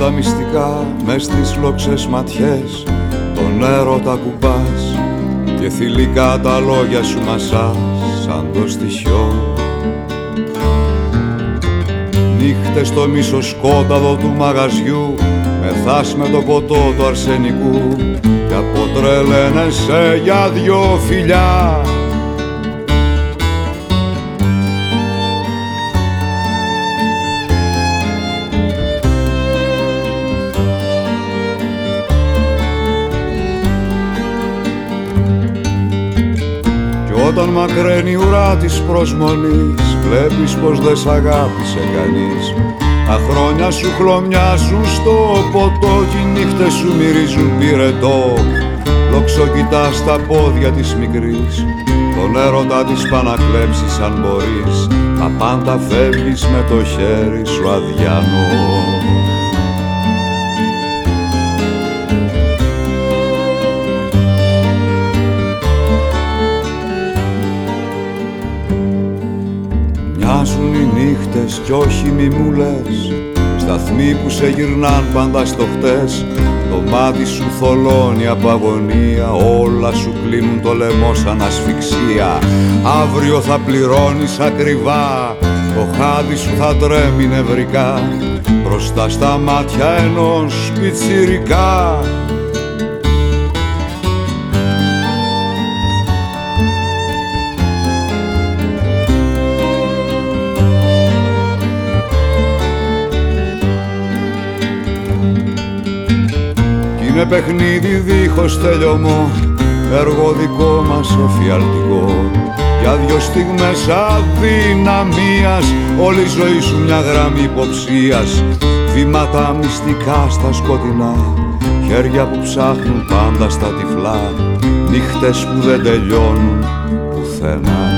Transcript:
τα μυστικά μες στις λόξες ματιές, τον έρωτα κουμπάς και θηλυκά τα λόγια σου μασάς σαν το στοιχιό. Νύχτες στο μισοσκόταδο του μαγαζιού, μεθάς με το ποτό του αρσενικού και αποτρελαίνεσαι για δυο φιλιά. Όταν μακραίνει η ουρά της προσμονής, βλέπεις πως δεν σ' αγάπησε κανείς. Τα χρόνια σου χλωμιάζουν στο ποτό κι οι νύχτες σου μυρίζουν πυρετό. Λόξο κοιτάς τα πόδια της μικρής, τον έρωτα της πά να κλέψεις αν μπορείς. Τα πάντα φεύγεις με το χέρι σου αδιανό. Μοιάζουν οι νύχτες κι όχι μιμούλες, σταθμοί που σε γυρνάν πάντα στο χτες. Το μάτι σου θολώνει από αγωνία, όλα σου κλείνουν το λαιμό σαν ασφυξία. Αύριο θα πληρώνεις ακριβά, το χάδι σου θα τρέμει νευρικά μπροστά στα μάτια ενός πιτσιρικά. Είναι παιχνίδι δίχως τελειωμό, έργο δικό μας εφιαλτικό. Για δυο στιγμές αδυναμίας, όλη η ζωή σου μια γραμμή υποψίας. Βήματα μυστικά στα σκοτεινά, χέρια που ψάχνουν πάντα στα τυφλά. Νύχτες που δεν τελειώνουν πουθενά.